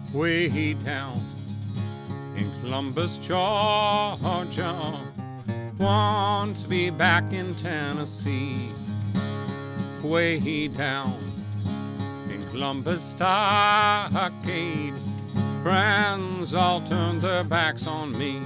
way down in Columbus, Georgia. Want to be back in Tennessee, way down in Columbus Stockade. Friends all turned their backs on me.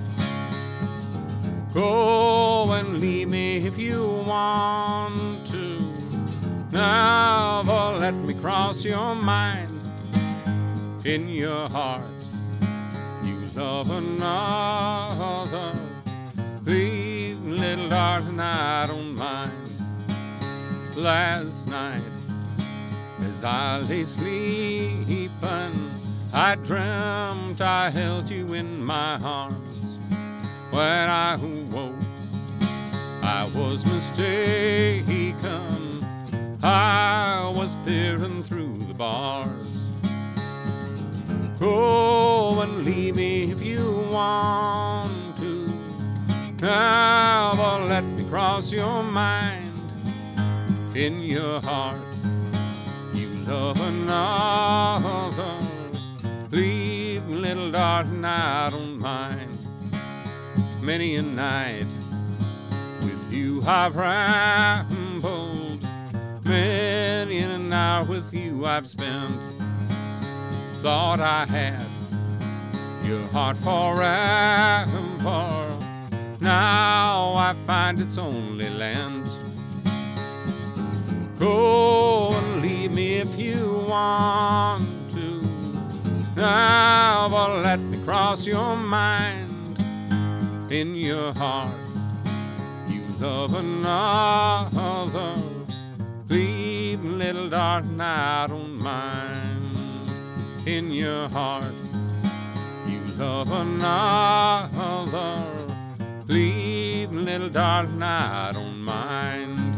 Go and leave me if you want to. Never let me cross your mind. In your heart, you love another. Please, little darling, I don't mind. Last night, as I lay sleeping, I dreamt I held you in my arms. When I woke, I was mistaken. I was peering through the bars. Go and leave me if you want to. Never let me cross your mind. In your heart, you love another. Leave me, little darling, I don't mind. Many a night with you I've rambled. Many an hour with you I've spent. Thought I had your heart forever. Now I find it's only lent. Go and leave me if you want to. Never let me cross your mind. In your heart, you love another. Leave me, little darling, I don't mind. In your heart, you love another. Leave me, little darling, I don't mind.